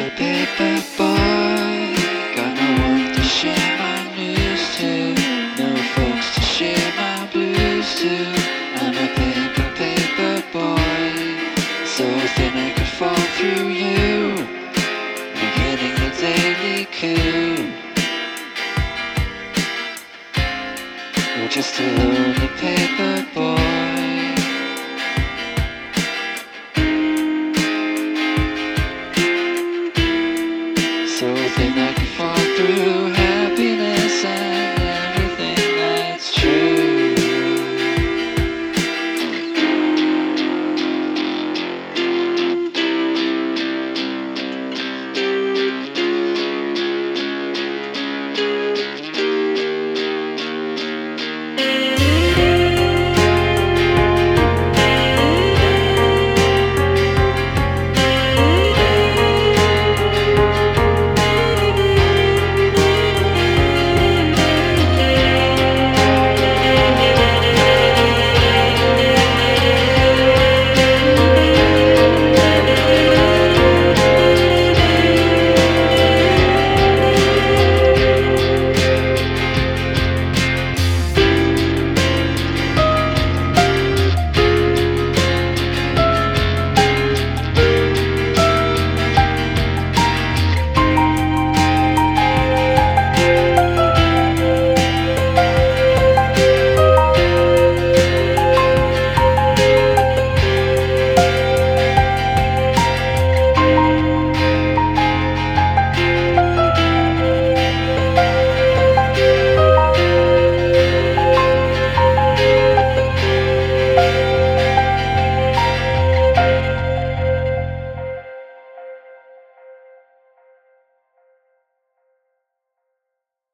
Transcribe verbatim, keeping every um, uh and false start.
paper, paper boy. Got no one to share my news to, no folks to share my blues to. I'm a paper, paper boy, so thin I could fall through you, beginning the daily coup. You're just a lonely paper boy. So thin I could fall through